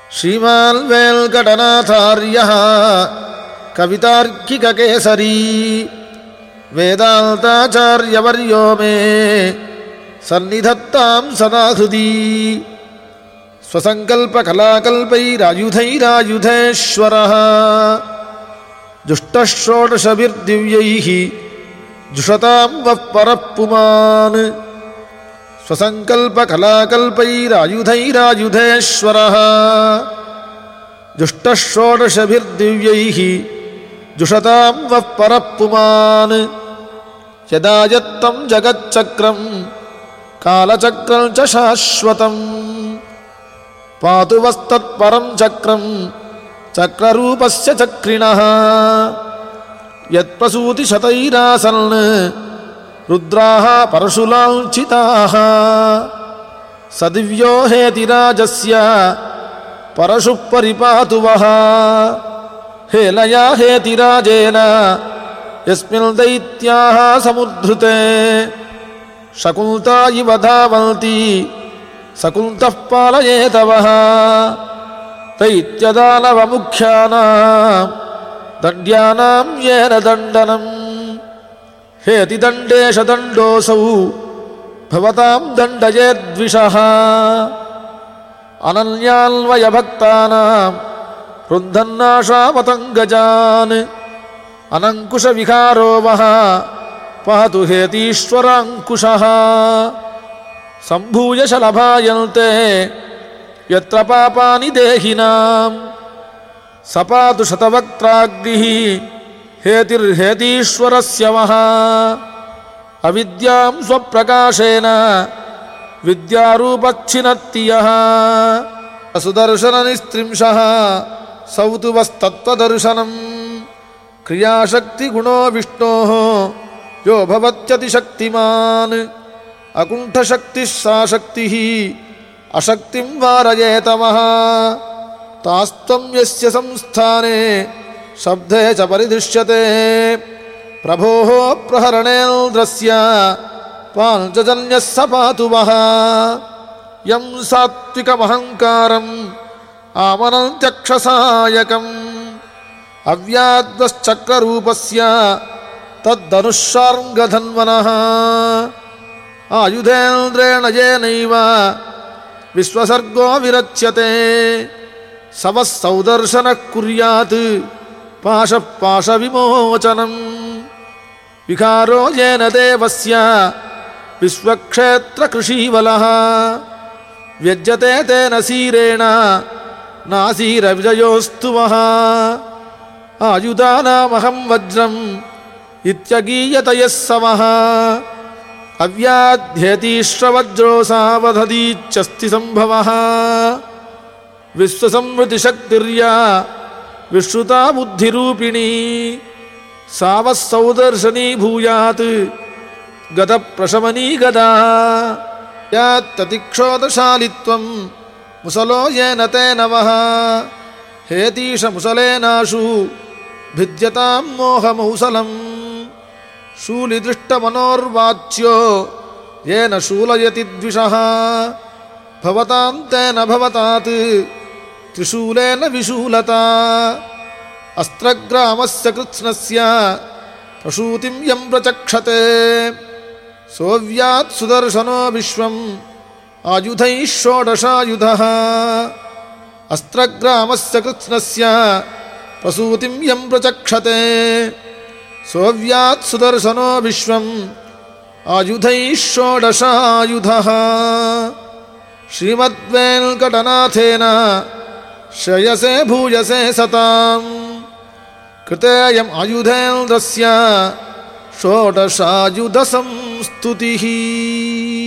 श्रीमान् वेङ्कटनाथार्यः कवितार्किककेसरी वेदान्ताचार्यवर्यो मे सन्निधत्तां सदा हृदि स्वसङ्कल्पकलाकल्पैरायुधैरायुधेश्वरः जुष्टः षोडशभिर्दिव्यैः जुषतां वः परः पुमान् स्वसङ्कल्पकलाकल्पैरायुधैरायुधेश्वरः जुष्टः षोडशभिर्दिव्यैः जुषतां वः परः पुमान् यदा यत्तं जगच्चक्रं कालचक्रं च शाश्वतं पातु वस्तत्परं चक्रं चक्ररूपस्य चक्रिणः यत्प्रसूतिशतैरासन् रुद्राः परशुलाञ्छिताः स दिव्यो हेतिराजस्य परशुः परिपातु वः हेलया हेतिराजेन यस्मिन् दैत्याः समुद्धृते शकुन्ता इव धावन्ति सकुन्तः पालयेत वः दैत्यदानवमुख्यानां दण्ड्यानां येन दण्डनम् हेतिदण्डेश दण्डोऽसौ भवतां दण्डयेद्विषः अनन्यान्वयभक्तानां रुन्धन्नाशापतङ्गजान् अनङ्कुशविहारो वः पातु हेतीश्वराङ्कुशः सम्भूय शलभायन्ते यत्र पापानि देहिनां स पातु शतवक्त्राग्निः हेतिर्हेतीश्वरस्य वः अविद्यां स्वप्रकाशेन विद्यारूपच्छिनत्ति यः सुदर्शननिस्त्रिंशः सौतु वस्तत्त्वदर्शनम् क्रियाशक्तिगुणो विष्णोः यो भवत्यतिशक्तिमान् अकुण्ठशक्तिः सा शक्तिः अशक्तिं वारयेत वः तास्त्वं यस्य संस्थाने शब्दे च परिदृश्यते प्रभोः प्रहरणेन्द्रस्य पाञ्चजन्यः स पातु वः यं सात्विकमहङ्कारम् आमनन्त्यक्षसायकम् अव्याद्वश्चक्ररूपस्य तद्धनुःशार्ङ्गधन्वनः आयुधेन्द्रेण येनैव विश्वसर्गो विरच्यते स वः सौदर्शनः कुर्यात् पाशः पाशविमोचनम् विकारो येन देवस्य विश्वक्षेत्रकृषीवलः व्यज्यते तेन सीरेण नासीरविजयोस्तु वः आयुधानामहं वज्रम् इत्यगीयत यः स वः अव्याध्येतीश्ववज्रो सावधतीत्यस्ति सम्भवः विश्वसंवृतिशक्तिर्या विश्रुता बुद्धिरूपिणी सा वः सौदर्शनी भूयात् गतप्रशमनी गदा यात्ततिक्षोदशालित्वं मुसलो येन तेन वः हेतीशमुसलेनाशु भिद्यतां मोहमौसलम् शूलिदृष्टमनोर्वाच्यो येन शूलयति द्विषः भवतां तेन भवतात् त्रिशूलेन विशूलता अस्त्रग्रामस्य कृत्स्नस्य प्रसूतिं यं प्रचक्षते सोऽव्यात् सुदर्शनो विश्वम् आयुधैः षोडशायुधः अस्त्रग्रामस्य कृत्स्नस्य प्रसूतिं यं प्रचक्षते सोऽव्यात् सुदर्शनो विश्वम् आयुधैः षोडशायुधः श्रीमद्वेङ्कटनाथेन श्रेयसे भूयसे सताम् कृतेयम् आयुधेन्द्रस्य षोडशायुधसंस्तुतिः।